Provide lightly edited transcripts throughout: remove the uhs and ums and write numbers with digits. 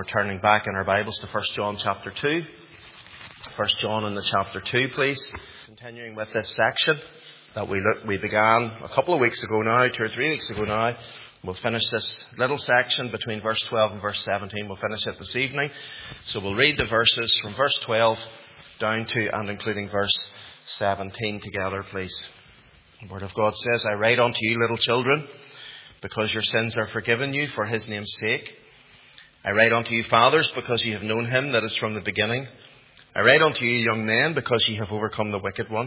we're turning back in our Bibles to 1 John chapter 2. 1 John in the chapter 2, please. Continuing with this section that we began a couple of weeks ago now, 2 or 3 weeks ago now. We'll finish this little section between verse 12 and verse 17. We'll finish it this evening. So we'll read the verses from verse 12 down to and including verse 17 together, please. The Word of God says, I write unto you, little children, because your sins are forgiven you for his name's sake. I write unto you, fathers, because ye have known him that is from the beginning. I write unto you, young men, because ye have overcome the wicked one.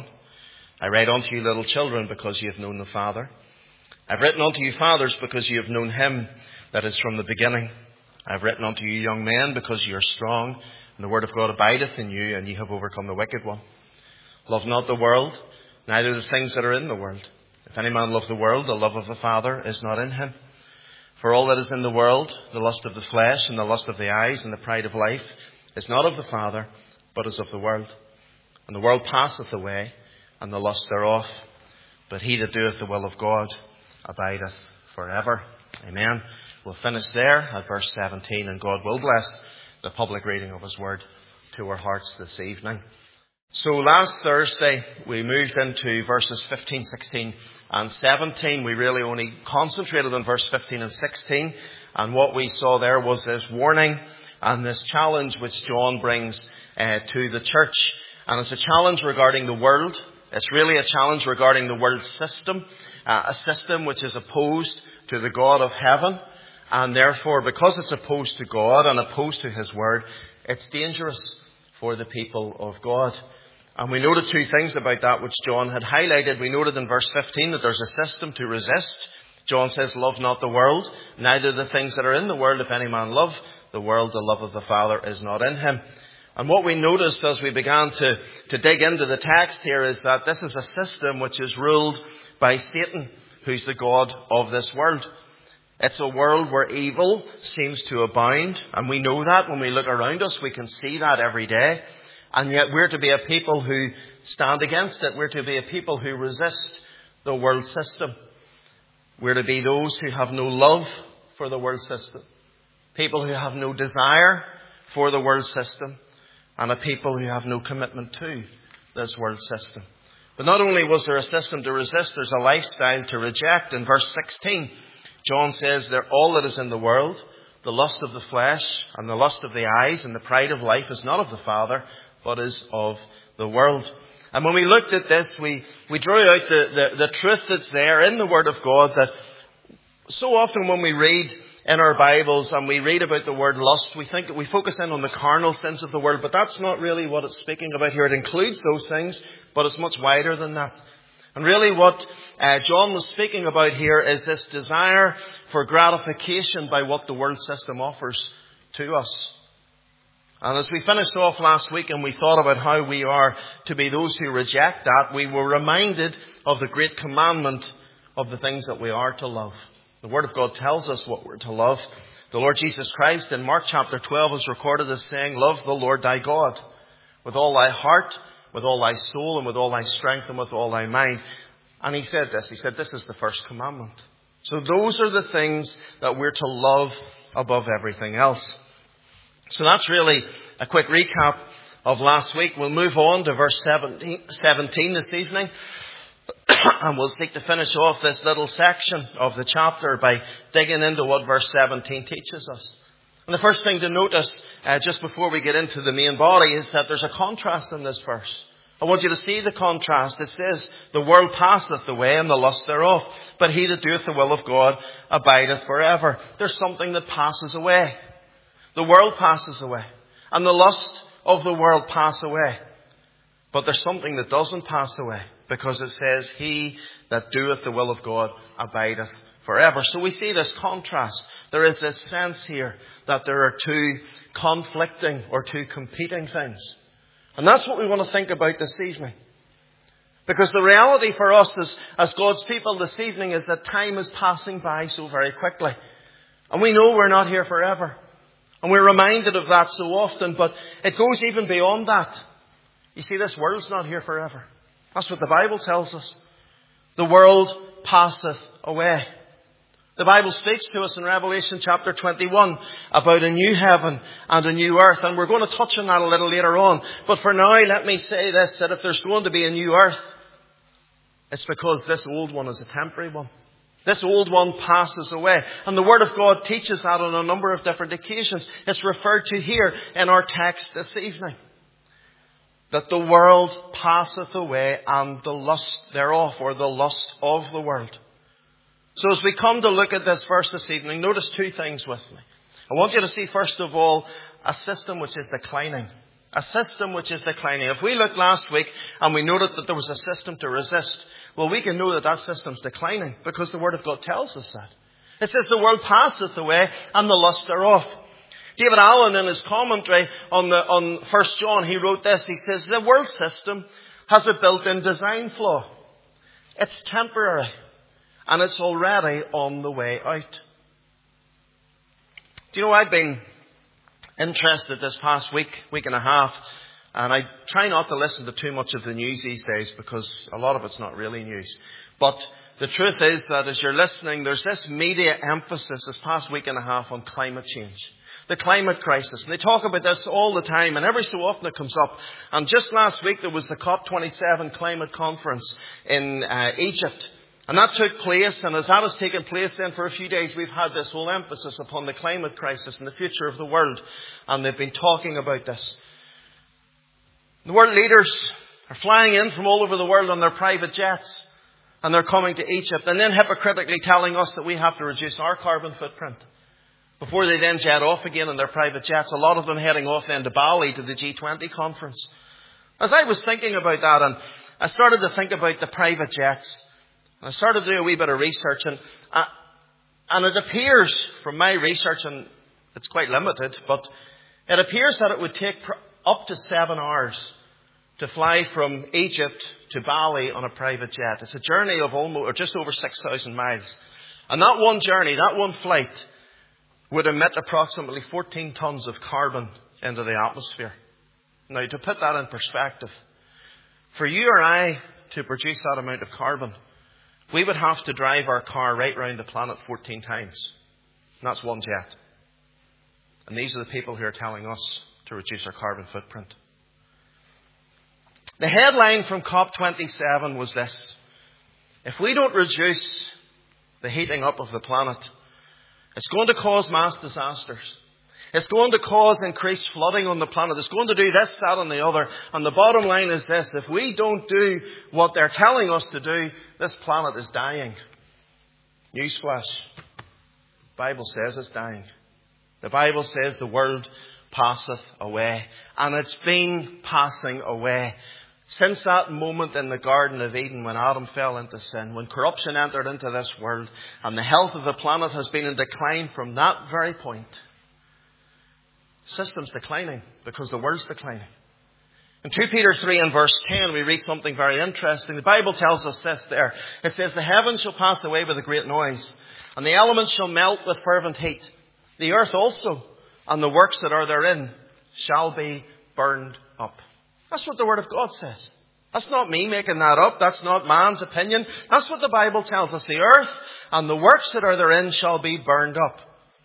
I write unto you, little children, because ye have known the Father. I've written unto you, fathers, because ye have known him that is from the beginning. I've written unto you, young men, because ye are strong, and the word of God abideth in you, and ye have overcome the wicked one. Love not the world, neither the things that are in the world. If any man love the world, the love of the Father is not in him. For all that is in the world, the lust of the flesh, and the lust of the eyes, and the pride of life, is not of the Father, but is of the world. And the world passeth away, and the lust thereof. But he that doeth the will of God abideth forever. Amen. We'll finish there at verse 17, and God will bless the public reading of his word to our hearts this evening. So last Thursday, we moved into verses 15, 16 and 17. We really only concentrated on verse 15 and 16. And what we saw there was this warning and this challenge which John brings to the church. And it's a challenge regarding the world. It's really a challenge regarding the world system. A system which is opposed to the God of heaven. And therefore, because it's opposed to God and opposed to his word, it's dangerous for the people of God. And we noted two things about that which John had highlighted. We noted in verse 15 that there's a system to resist. John says, love not the world, neither the things that are in the world. If any man love the world, the love of the Father is not in him. And what we noticed as we began to dig into the text here is that this is a system which is ruled by Satan, who's the God of this world. It's a world where evil seems to abound. And we know that when we look around us, we can see that every day. And yet we're to be a people who stand against it. We're to be a people who resist the world system. We're to be those who have no love for the world system. People who have no desire for the world system. And a people who have no commitment to this world system. But not only was there a system to resist, there's a lifestyle to reject. In verse 16, John says that all that is in the world, the lust of the flesh and the lust of the eyes and the pride of life is not of the Father, but is of the world. And when we looked at this, we drew out the truth that's there in the Word of God, that so often when we read in our Bibles and we read about the word lust, we think that we focus in on the carnal sins of the world, but that's not really what it's speaking about here. It includes those things, but it's much wider than that. And really what John was speaking about here is this desire for gratification by what the world system offers to us. And as we finished off last week and we thought about how we are to be those who reject that, we were reminded of the great commandment of the things that we are to love. The Word of God tells us what we're to love. The Lord Jesus Christ in Mark chapter 12 is recorded as saying, love the Lord thy God with all thy heart, with all thy soul, and with all thy strength, and with all thy mind. And he said this is the first commandment. So those are the things that we're to love above everything else. So that's really a quick recap of last week. We'll move on to verse 17 this evening. And we'll seek to finish off this little section of the chapter by digging into what verse 17 teaches us. And the first thing to notice, just before we get into the main body, is that there's a contrast in this verse. I want you to see the contrast. It says, the world passeth away and the lust thereof, but he that doeth the will of God abideth forever. There's something that passes away. The world passes away. And the lust of the world pass away. But there's something that doesn't pass away. Because it says, he that doeth the will of God abideth forever. So we see this contrast. There is this sense here that there are two conflicting or two competing things. And that's what we want to think about this evening. Because the reality for us as God's people this evening is that time is passing by so very quickly. And we know we're not here forever. And we're reminded of that so often, but it goes even beyond that. You see, this world's not here forever. That's what the Bible tells us. The world passeth away. The Bible speaks to us in Revelation chapter 21 about a new heaven and a new earth. And we're going to touch on that a little later on. But for now, let me say this, that if there's going to be a new earth, it's because this old one is a temporary one. This old one passes away. And the Word of God teaches that on a number of different occasions. It's referred to here in our text this evening. That the world passeth away and the lust thereof, or the lust of the world. So as we come to look at this verse this evening, notice two things with me. I want you to see, first of all, a system which is declining. A system which is declining. If we looked last week and we noted that there was a system to resist, well, we can know that that system's declining because the Word of God tells us that. It says the world passeth away and the lust thereof. David Allen, in his commentary on 1 John, he wrote this. He says, the world system has a built-in design flaw. It's temporary. And it's already on the way out. Do you know, I've been interested this past week and a half, and I try not to listen to too much of the news these days because a lot of it's not really news. But the truth is that as you're listening, there's this media emphasis this past week and a half on climate change. The climate crisis. And they talk about this all the time, and every so often it comes up. And just last week there was the COP27 climate conference in Egypt. And that took place, and as that has taken place then for a few days, we've had this whole emphasis upon the climate crisis and the future of the world. And they've been talking about this. The world leaders are flying in from all over the world on their private jets. And they're coming to Egypt and then hypocritically telling us that we have to reduce our carbon footprint. Before they then jet off again in their private jets, a lot of them heading off then to Bali to the G20 conference. As I was thinking about that, and I started to think about the private jets, I started to do a wee bit of research, and it appears from my research, and it's quite limited, but it appears that it would take up to 7 hours to fly from Egypt to Bali on a private jet. It's a journey of almost, or just over 6,000 miles. And that one journey, that one flight, would emit approximately 14 tons of carbon into the atmosphere. Now, to put that in perspective, for you or I to produce that amount of carbon, we would have to drive our car right round the planet 14 times. And that's one jet. And these are the people who are telling us to reduce our carbon footprint. The headline from COP27 was this: if we don't reduce the heating up of the planet, it's going to cause mass disasters. It's going to cause increased flooding on the planet. It's going to do this, that and the other. And the bottom line is this: if we don't do what they're telling us to do, this planet is dying. Newsflash. The Bible says it's dying. The Bible says the world passeth away. And it's been passing away since that moment in the Garden of Eden when Adam fell into sin, when corruption entered into this world, and the health of the planet has been in decline from that very point. The system's declining because the world's declining. In 2 Peter 3 and verse 10, we read something very interesting. The Bible tells us this there. It says, the heavens shall pass away with a great noise, and the elements shall melt with fervent heat. The earth also, and the works that are therein, shall be burned up. That's what the Word of God says. That's not me making that up. That's not man's opinion. That's what the Bible tells us. The earth and the works that are therein shall be burned up.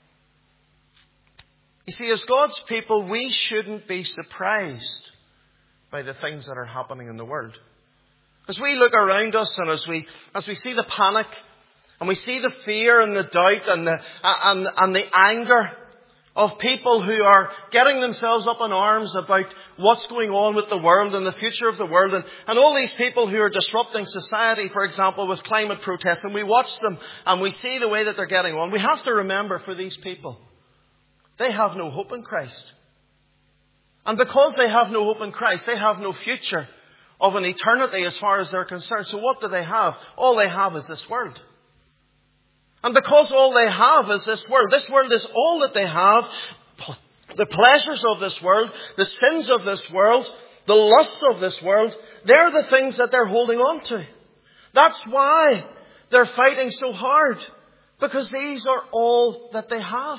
You see, as God's people, we shouldn't be surprised by the things that are happening in the world. As we look around us and as we see the panic and we see the fear and the doubt and the anger of people who are getting themselves up in arms about what's going on with the world and the future of the world, and all these people who are disrupting society, for example, with climate protests, and we watch them and we see the way that they're getting on, we have to remember, for these people, they have no hope in Christ. And because they have no hope in Christ, they have no future of an eternity as far as they're concerned. So what do they have? All they have is this world. And because all they have is this world is all that they have, the pleasures of this world, the sins of this world, the lusts of this world, they're the things that they're holding on to. That's why they're fighting so hard, because these are all that they have.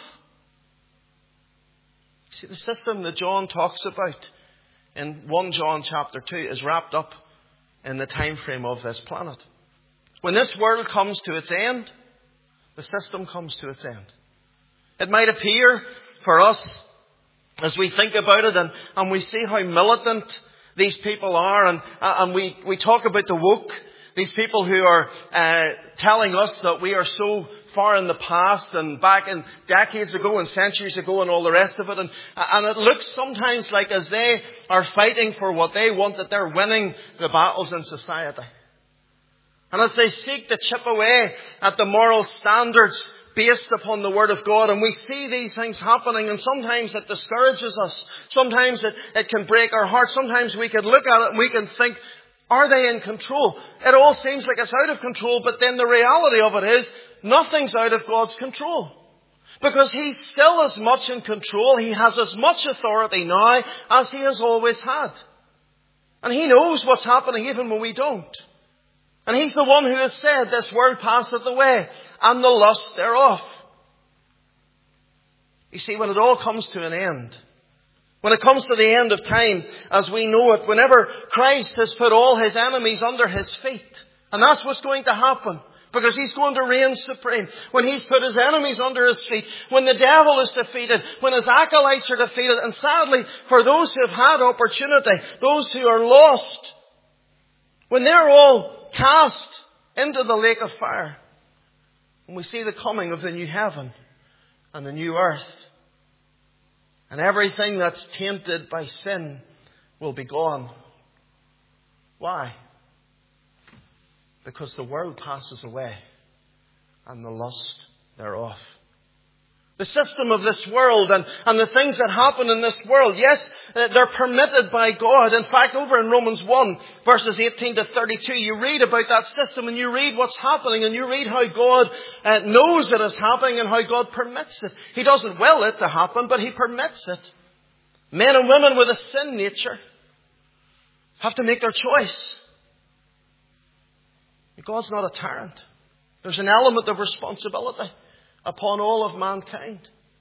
See, the system that John talks about in 1 John chapter 2 is wrapped up in the time frame of this planet. When this world comes to its end, The system comes to its end. It might appear for us, as we think about it and we see how militant these people are, and we talk about the woke, these people who are telling us that we are so far in the past and back in decades ago and centuries ago and all the rest of it. And it looks sometimes like as they are fighting for what they want, that they're winning the battles in society. And as they seek to chip away at the moral standards based upon the Word of God, and we see these things happening, and sometimes it discourages us. Sometimes it can break our hearts. Sometimes we can look at it and we can think, are they in control? It all seems like it's out of control, but then the reality of it is nothing's out of God's control. Because He's still as much in control. He has as much authority now as He has always had. And He knows what's happening even when we don't. And He's the one who has said, this world passeth away, and the lust thereof. You see, when it all comes to an end, when it comes to the end of time as we know it, whenever Christ has put all His enemies under His feet, and that's what's going to happen, because He's going to reign supreme. When He's put His enemies under His feet, when the devil is defeated, when His acolytes are defeated, and sadly, for those who have had opportunity, those who are lost, when they're all cast into the lake of fire, and we see the coming of the new heaven and the new earth, and everything that's tainted by sin will be gone. Why? Because the world passes away and the lust thereof. The system of this world and the things that happen in this world, yes, they're permitted by God. In fact, over in Romans 1, verses 18 to 32, you read about that system and you read what's happening and you read how God knows it is happening and how God permits it. He doesn't will it to happen, but He permits it. Men and women with a sin nature have to make their choice. God's not a tyrant. There's an element of responsibility upon all of mankind.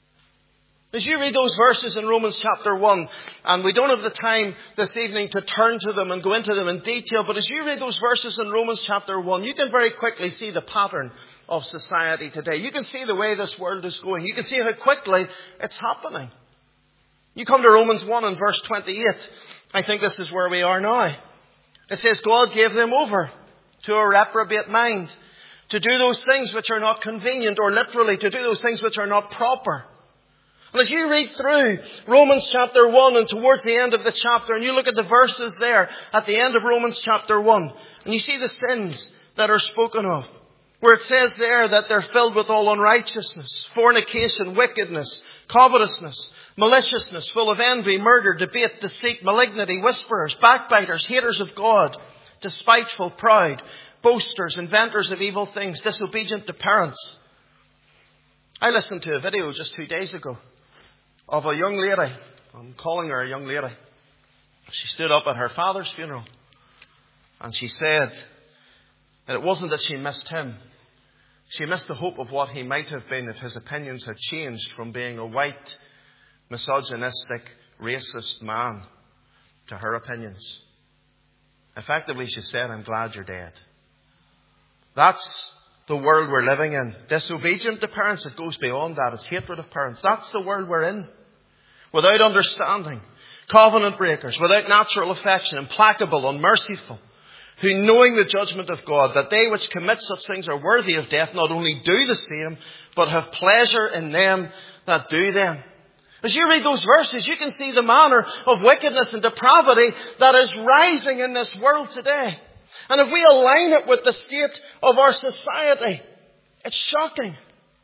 As you read those verses in Romans chapter 1, and we don't have the time this evening to turn to them and go into them in detail, but as you read those verses in Romans chapter 1, you can very quickly see the pattern of society today. You can see the way this world is going. You can see how quickly it's happening. You come to Romans 1 and verse 28. I think this is where we are now. It says, God gave them over to a reprobate mind, to do those things which are not convenient, or literally to do those things which are not proper. And as you read through Romans chapter 1 and towards the end of the chapter, and you look at the verses there at the end of Romans chapter 1, and you see the sins that are spoken of, where it says there that they're filled with all unrighteousness, fornication, wickedness, covetousness, maliciousness, full of envy, murder, debate, deceit, malignity, whisperers, backbiters, haters of God, despiteful, proud, boasters, inventors of evil things, disobedient to parents. I listened to a video just 2 days ago of a young lady. I'm calling her a young lady. She stood up at her father's funeral and she said that it wasn't that she missed him. She missed the hope of what he might have been if his opinions had changed from being a white, misogynistic, racist man to her opinions. Effectively, she said, I'm glad you're dead. That's the world we're living in. Disobedient to parents, it goes beyond that. It's hatred of parents. That's the world we're in. Without understanding. Covenant breakers. Without natural affection. Implacable, unmerciful. Who, knowing the judgment of God, that they which commit such things are worthy of death, not only do the same, but have pleasure in them that do them. As you read those verses, you can see the manner of wickedness and depravity that is rising in this world today. And if we align it with the state of our society, it's shocking.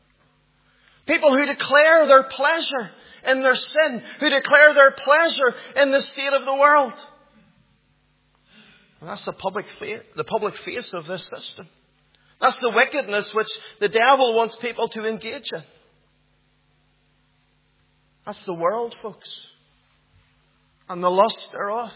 People who declare their pleasure in their sin, who declare their pleasure in the state of the world. And that's the public face of this system. That's the wickedness which the devil wants people to engage in. That's the world, folks. And the lust thereof.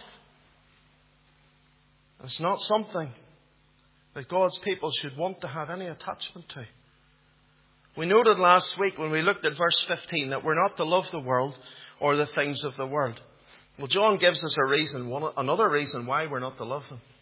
It's not something that God's people should want to have any attachment to. We noted last week when we looked at verse 15 that we're not to love the world or the things of the world. Well, John gives us a reason, another reason why we're not to love them.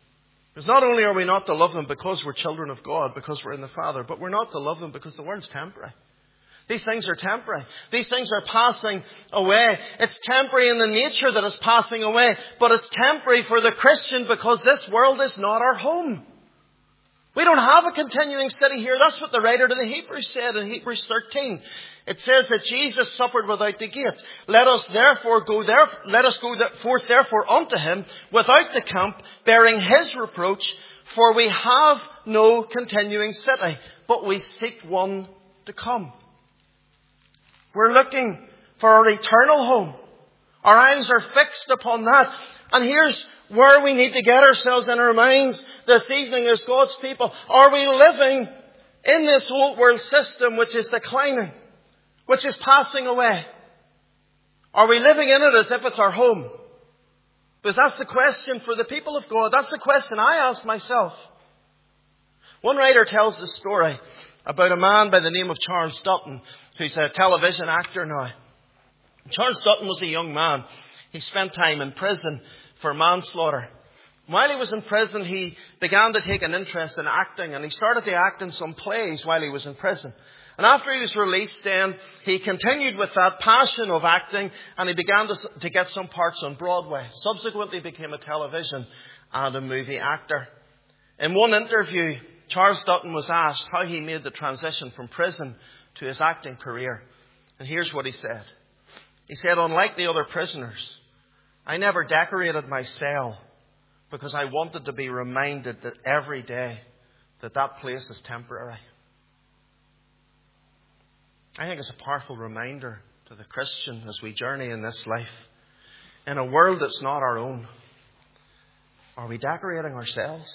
Because not only are we not to love them because we're children of God, because we're in the Father, but we're not to love them because the world's temporary. These things are temporary. These things are passing away. It's temporary in the nature that it's passing away, but it's temporary for the Christian because this world is not our home. We don't have a continuing city here. That's what the writer to the Hebrews said in Hebrews 13. It says that Jesus suffered without the gate. Let us go forth therefore unto him without the camp, bearing his reproach, for we have no continuing city, but we seek one to come. We're looking for our eternal home. Our eyes are fixed upon that. And here's where we need to get ourselves in our minds this evening as God's people. Are we living in this old world system which is declining, which is passing away? Are we living in it as if it's our home? Because that's the question for the people of God. That's the question I ask myself. One writer tells the story about a man by the name of Charles Dutton, who's a television actor now. Charles Dutton was a young man. He spent time in prison for manslaughter. While he was in prison, he began to take an interest in acting, and he started to act in some plays while he was in prison. And after he was released then, he continued with that passion of acting, and he began to get some parts on Broadway. Subsequently became a television and a movie actor. In one interview, Charles Dutton was asked how he made the transition from prison to his acting career. And here's what he said. He said, unlike the other prisoners, I never decorated my cell because I wanted to be reminded that every day that place is temporary. I think it's a powerful reminder to the Christian as we journey in this life. In a world that's not our own, are we decorating ourselves?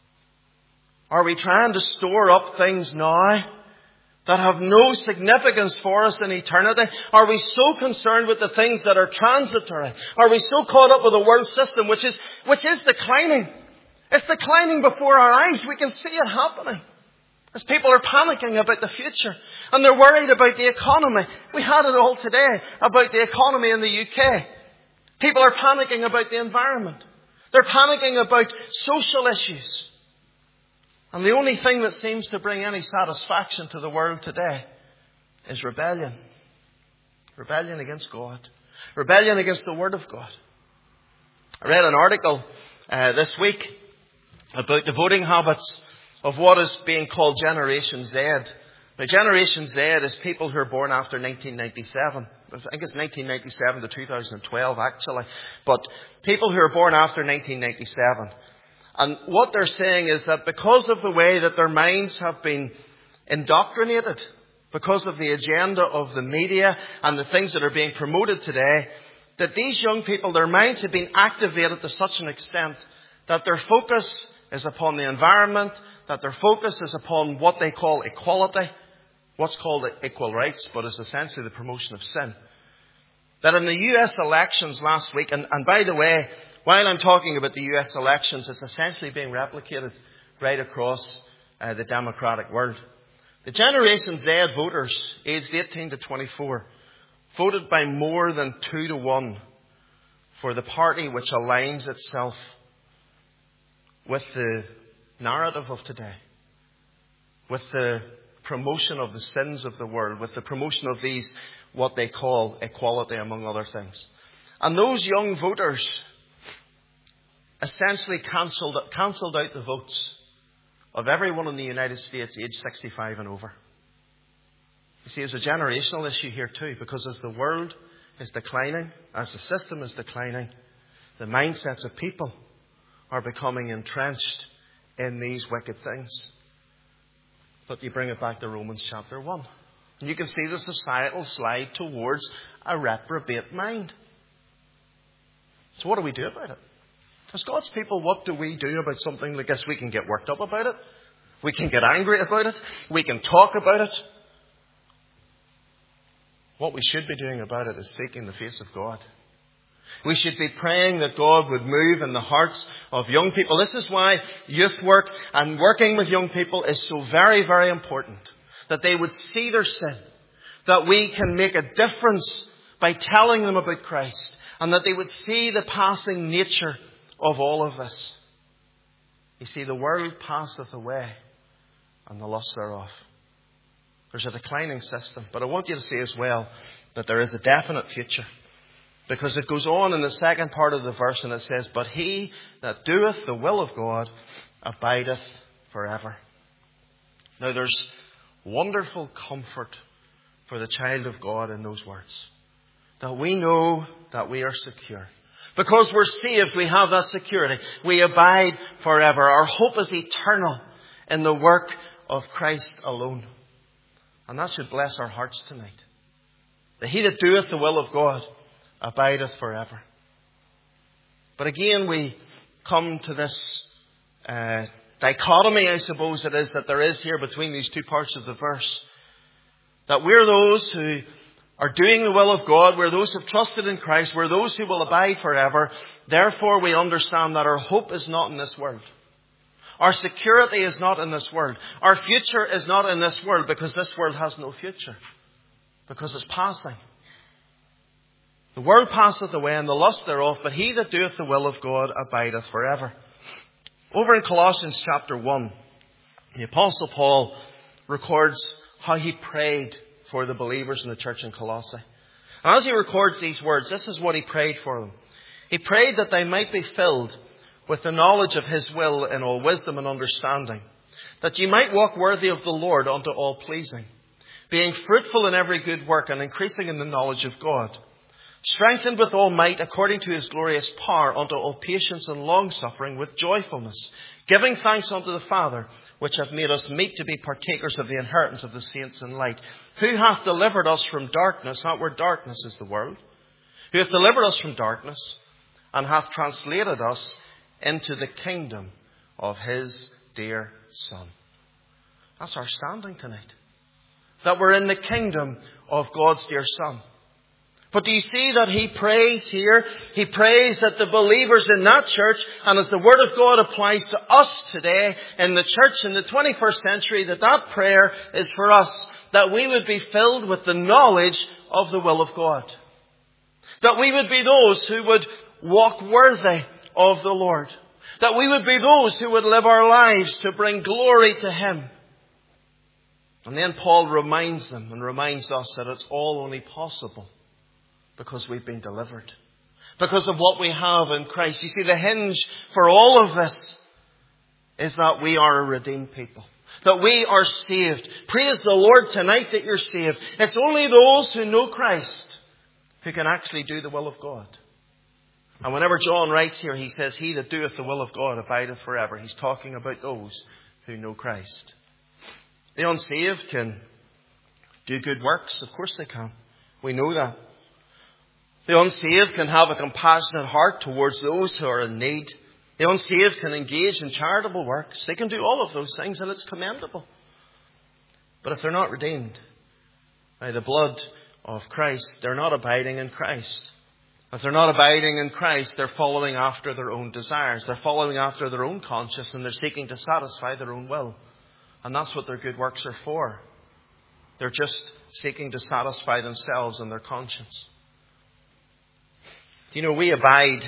Are we trying to store up things now that have no significance for us in eternity? Are we so concerned with the things that are transitory? Are we so caught up with the world system which is declining? It's declining before our eyes. We can see it happening. As people are panicking about the future and they're worried about the economy. We had it all today about the economy in the UK. People are panicking about the environment. They're panicking about social issues. And the only thing that seems to bring any satisfaction to the world today is rebellion. Rebellion against God. Rebellion against the Word of God. I read an article this week about the voting habits of what is being called Generation Z. Now, Generation Z is people who are born after 1997. I think it's 1997 to 2012 actually. But people who are born after 1997. And what they're saying is that because of the way that their minds have been indoctrinated, because of the agenda of the media and the things that are being promoted today, that these young people, their minds have been activated to such an extent that their focus is upon the environment, that their focus is upon what they call equality, what's called equal rights, but is essentially the promotion of sin. That in the US elections last week, and by the way, while I'm talking about the US elections, it's essentially being replicated right across the democratic world. The Generation Z voters, aged 18 to 24, voted by more than 2-1 for the party which aligns itself with the narrative of today, with the promotion of the sins of the world, with the promotion of these, what they call equality, among other things. And those young voters essentially cancelled out the votes of everyone in the United States aged 65 and over. You see, there's a generational issue here too, because as the world is declining, as the system is declining, the mindsets of people are becoming entrenched in these wicked things. But you bring it back to Romans chapter 1. And you can see the societal slide towards a reprobate mind. So what do we do about it? As God's people, what do we do about something like this? We can get worked up about it. We can get angry about it. We can talk about it. What we should be doing about it is seeking the face of God. We should be praying that God would move in the hearts of young people. This is why youth work and working with young people is so very, very important. That they would see their sin. That we can make a difference by telling them about Christ. And that they would see the passing nature of all of this. You see, the world passeth away, and the lust thereof. There's a declining system. But I want you to see as well that there is a definite future. Because it goes on in the second part of the verse and it says, but he that doeth the will of God abideth forever. Now there's wonderful comfort for the child of God in those words. That we know that we are secure. Because we're saved, we have that security. We abide forever. Our hope is eternal in the work of Christ alone. And that should bless our hearts tonight. That he that doeth the will of God abideth forever. But again, we come to this dichotomy, I suppose it is, that there is here between these two parts of the verse. That we're those who are doing the will of God. We're those who have trusted in Christ. We're those who will abide forever. Therefore, we understand that our hope is not in this world. Our security is not in this world. Our future is not in this world, because this world has no future. Because it's passing. The world passeth away and the lust thereof, but he that doeth the will of God abideth forever. Over in Colossians chapter 1, the Apostle Paul records how he prayed for the believers in the church in Colossae. And as he records these words, this is what he prayed for them. He prayed that they might be filled with the knowledge of his will in all wisdom and understanding, that ye might walk worthy of the Lord unto all pleasing, being fruitful in every good work and increasing in the knowledge of God, strengthened with all might according to his glorious power unto all patience and longsuffering with joyfulness, giving thanks unto the Father, which hath made us meet to be partakers of the inheritance of the saints in light, who hath delivered us from darkness, not where darkness is the world, who hath delivered us from darkness, and hath translated us into the kingdom of his dear Son. That's our standing tonight. That we're in the kingdom of God's dear Son. But do you see that he prays here? He prays that the believers in that church, and as the Word of God applies to us today in the church in the 21st century, that prayer is for us. That we would be filled with the knowledge of the will of God. That we would be those who would walk worthy of the Lord. That we would be those who would live our lives to bring glory to him. And then Paul reminds them and reminds us that it's all only possible because we've been delivered. Because of what we have in Christ. You see, the hinge for all of this is that we are a redeemed people. That we are saved. Praise the Lord tonight that you're saved. It's only those who know Christ who can actually do the will of God. And whenever John writes here, he says, he that doeth the will of God abideth forever. He's talking about those who know Christ. The unsaved can do good works. Of course they can. We know that. The unsaved can have a compassionate heart towards those who are in need. The unsaved can engage in charitable works. They can do all of those things, and it's commendable. But if they're not redeemed by the blood of Christ, they're not abiding in Christ. If they're not abiding in Christ, they're following after their own desires. They're following after their own conscience, and they're seeking to satisfy their own will. And that's what their good works are for. They're just seeking to satisfy themselves and their conscience. Do you know, we abide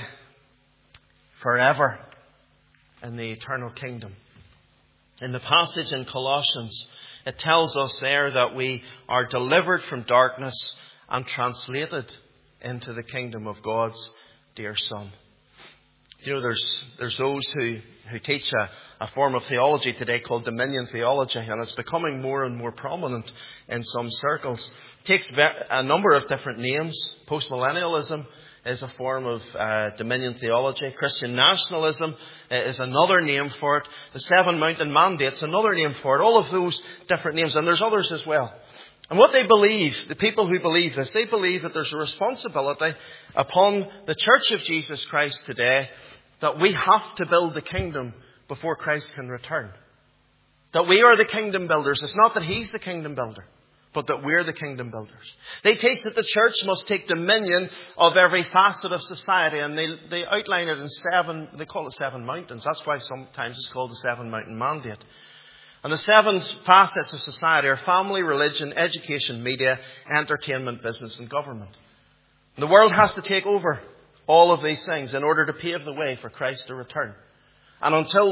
forever in the eternal kingdom. In the passage in Colossians, it tells us there that we are delivered from darkness and translated into the kingdom of God's dear Son. You know, there's those who teach a form of theology today called dominion theology, and it's becoming more and more prominent in some circles. It takes a number of different names. Postmillennialism is a form of dominion theology. Christian nationalism is another name for it. The Seven Mountain Mandate's another name for it. All of those different names, and there's others as well. And what they believe, the people who believe this, they believe that there's a responsibility upon the Church of Jesus Christ today that we have to build the kingdom before Christ can return. That we are the kingdom builders. It's not that he's the kingdom builder, but that we're the kingdom builders. They teach that the church must take dominion of every facet of society, and they outline it in they call it 7 mountains. That's why sometimes it's called the 7 Mountain Mandate. And the 7 facets of society are family, religion, education, media, entertainment, business and government. And the world has to take over all of these things in order to pave the way for Christ to return. And until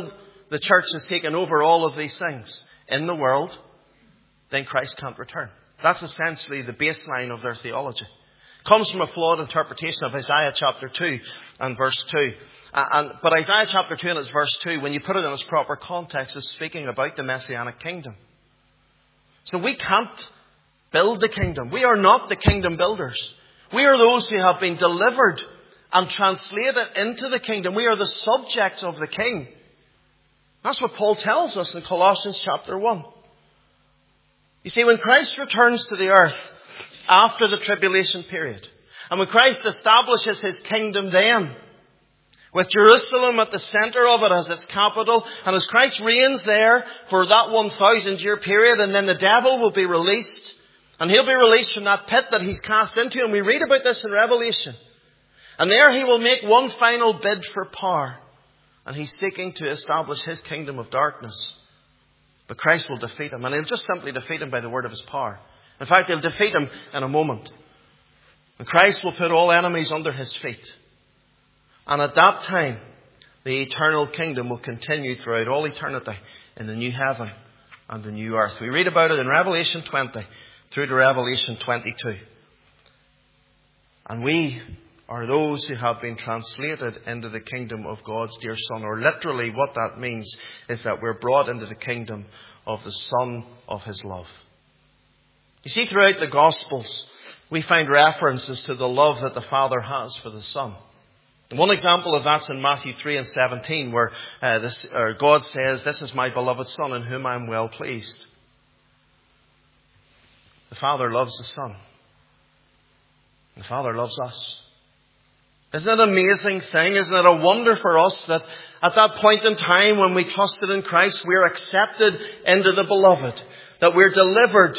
the church has taken over all of these things in the world, then Christ can't return. That's essentially the baseline of their theology. It comes from a flawed interpretation of Isaiah chapter 2 and verse 2. But Isaiah chapter 2 and its verse 2, when you put it in its proper context, is speaking about the Messianic kingdom. So we can't build the kingdom. We are not the kingdom builders. We are those who have been delivered and translated into the kingdom. We are the subjects of the king. That's what Paul tells us in Colossians chapter 1. You see, when Christ returns to the earth after the tribulation period, and when Christ establishes his kingdom then, with Jerusalem at the center of it as its capital, and as Christ reigns there for that 1,000-year period, and then the devil will be released, and he'll be released from that pit that he's cast into, and we read about this in Revelation. And there he will make one final bid for power, and he's seeking to establish his kingdom of darkness. But Christ will defeat him, and he'll just simply defeat him by the word of his power. In fact, he'll defeat him in a moment. And Christ will put all enemies under his feet. And at that time, the eternal kingdom will continue throughout all eternity in the new heaven and the new earth. We read about it in Revelation 20 through to Revelation 22. And we are those who have been translated into the kingdom of God's dear Son. Or literally what that means is that we're brought into the kingdom of the Son of his love. You see, throughout the Gospels, we find references to the love that the Father has for the Son. And one example of that's in Matthew 3 and 17, where God says, "This is my beloved Son in whom I am well pleased." The Father loves the Son. The Father loves us. Isn't it an amazing thing? Isn't it a wonder for us that at that point in time when we trusted in Christ, we're accepted into the beloved, that we're delivered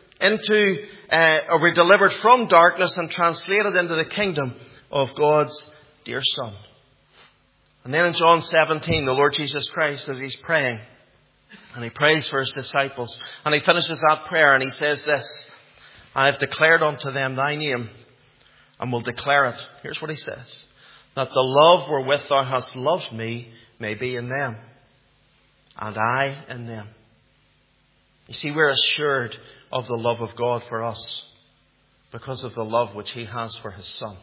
we're delivered from darkness and translated into the kingdom of God's dear Son. And then in John 17, the Lord Jesus Christ, as he's praying, and he prays for his disciples, and he finishes that prayer and he says this, "I have declared unto them thy name, and will declare it." Here's what he says. "That the love wherewith thou hast loved me may be in them, and I in them." You see, we're assured of the love of God for us because of the love which he has for his Son.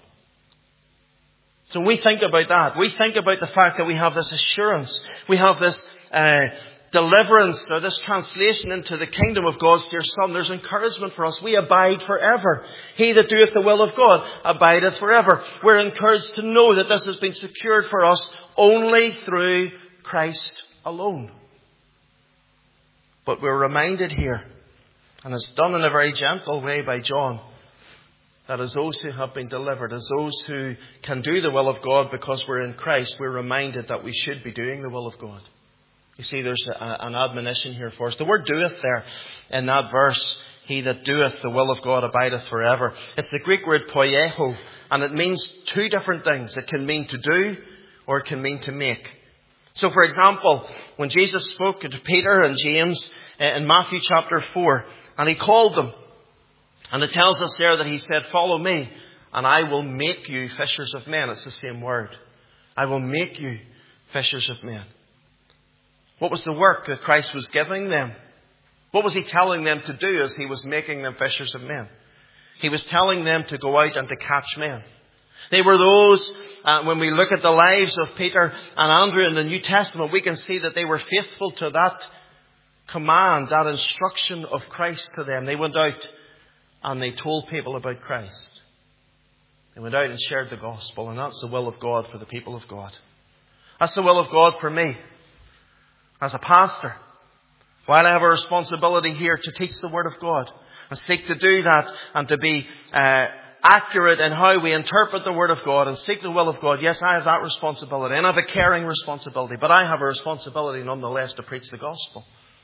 So when we think about that, we think about the fact that we have this assurance, we have this deliverance, or this translation into the kingdom of God's dear Son. There's encouragement for us. We abide forever. He that doeth the will of God abideth forever. We're encouraged to know that this has been secured for us only through Christ alone. But we're reminded here, and it's done in a very gentle way by John, that as those who have been delivered, as those who can do the will of God because we're in Christ, we're reminded that we should be doing the will of God. You see, there's an admonition here for us. The word doeth there in that verse, "He that doeth the will of God abideth forever." It's the Greek word poieho, and it means two different things. It can mean to do, or it can mean to make. So for example, when Jesus spoke to Peter and James in Matthew chapter 4, and he called them, and it tells us there that he said, "Follow me, and I will make you fishers of men." It's the same word. I will make you fishers of men. What was the work that Christ was giving them? What was he telling them to do as he was making them fishers of men? He was telling them to go out and to catch men. They were those, when we look at the lives of Peter and Andrew in the New Testament, we can see that they were faithful to that command, that instruction of Christ to them. They went out and they told people about Christ. They went out and shared the gospel, and that's the will of God for the people of God. That's the will of God for me as a pastor. While I have a responsibility here to teach the Word of God and seek to do that and to be accurate in how we interpret the Word of God and seek the will of God, yes, I have that responsibility, and I have a caring responsibility, but I have a responsibility nonetheless to preach the gospel.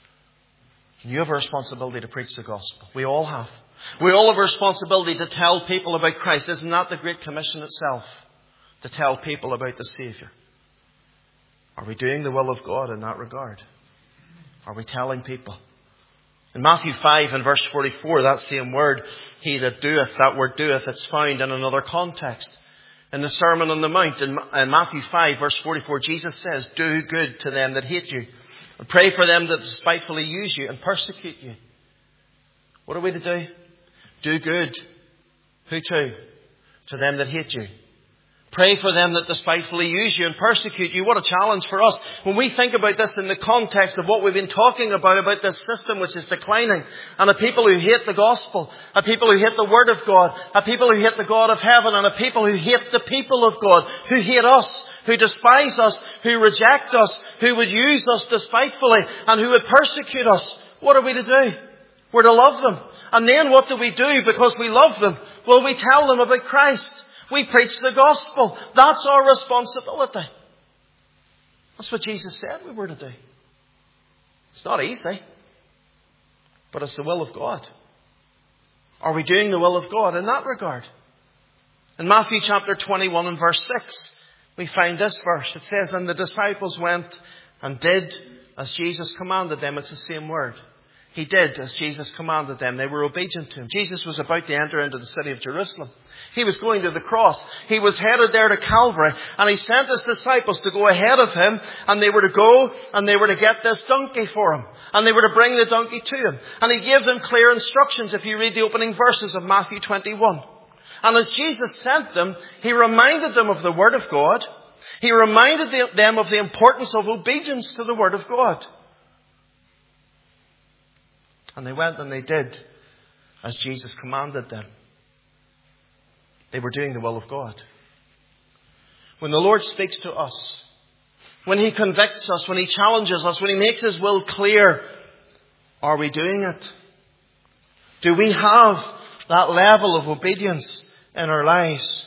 You have a responsibility to preach the gospel. We all have. We all have a responsibility to tell people about Christ. Isn't that the Great Commission itself? To tell people about the Saviour. Are we doing the will of God in that regard? Are we telling people? In Matthew 5 and verse 44, that same word, "He that doeth," that word doeth, it's found in another context. In the Sermon on the Mount, in Matthew 5 verse 44, Jesus says, "Do good to them that hate you, And pray for them that despitefully use you and persecute you. What are we to do? Do good. Who to? To them that hate you. Pray for them that despitefully use you and persecute you. What a challenge for us. When we think about this in the context of what we've been talking about this system which is declining, and a people who hate the gospel, a people who hate the word of God, a people who hate the God of heaven, and a people who hate the people of God, who hate us, who despise us, who reject us, who would use us despitefully, and who would persecute us. What are we to do? We're to love them. And then what do we do because we love them? Well, we tell them about Christ. We preach the gospel. That's our responsibility. That's what Jesus said we were to do. It's not easy, but it's the will of God. Are we doing the will of God in that regard? In Matthew chapter 21 and verse 6, we find this verse. It says, and the disciples went and did as Jesus commanded them. It's the same word. He did as Jesus commanded them. They were obedient to him. Jesus was about to enter into the city of Jerusalem. He was going to the cross. He was headed there to Calvary. And he sent his disciples to go ahead of him. And they were to go and they were to get this donkey for him. And they were to bring the donkey to him. And he gave them clear instructions if you read the opening verses of Matthew 21. And as Jesus sent them, he reminded them of the Word of God. He reminded them of the importance of obedience to the Word of God. And they went and they did as Jesus commanded them. They were doing the will of God. When the Lord speaks to us, when he convicts us, when he challenges us, when he makes his will clear, are we doing it? Do we have that level of obedience in our lives?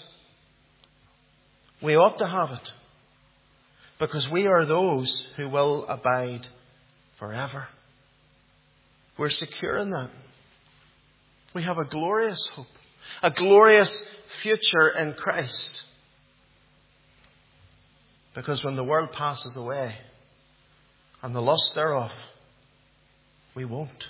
We ought to have it, because we are those who will abide forever. We're secure in that. We have a glorious hope, a glorious future in Christ. Because when the world passes away and the lust thereof, we won't.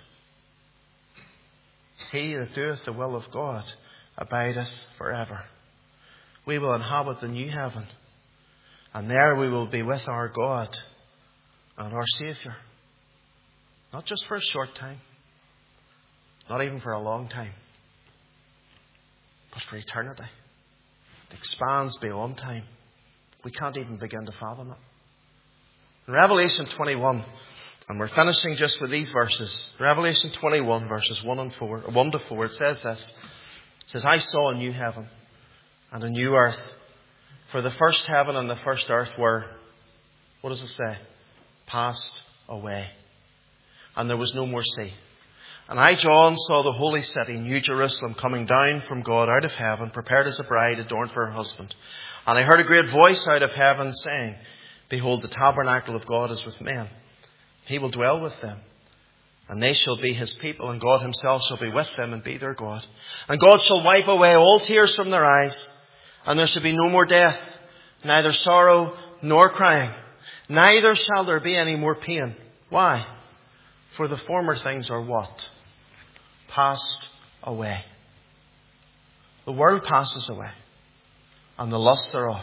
He that doeth the will of God abideth forever. We will inhabit the new heaven, and there we will be with our God and our Saviour. Not just for a short time, not even for a long time, but for eternity. It expands beyond time. We can't even begin to fathom it. In Revelation 21, and we're finishing just with these verses. Revelation 21, verses 1 to 4, it says this. It says, I saw a new heaven and a new earth. For the first heaven and the first earth were, what does it say? Passed away. And there was no more sea. And I, John, saw the holy city, New Jerusalem, coming down from God out of heaven, prepared as a bride adorned for her husband. And I heard a great voice out of heaven saying, Behold, the tabernacle of God is with men. He will dwell with them. And they shall be his people, and God himself shall be with them and be their God. And God shall wipe away all tears from their eyes. And there shall be no more death, neither sorrow nor crying. Neither shall there be any more pain. Why? For the former things are what? Passed away. The world passes away, and the lust thereof.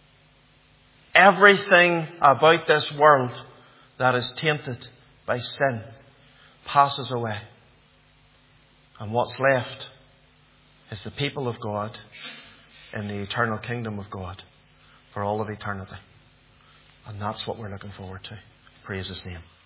Everything about this world that is tainted by sin passes away. And what's left is the people of God in the eternal kingdom of God for all of eternity. And that's what we're looking forward to. Praise his name.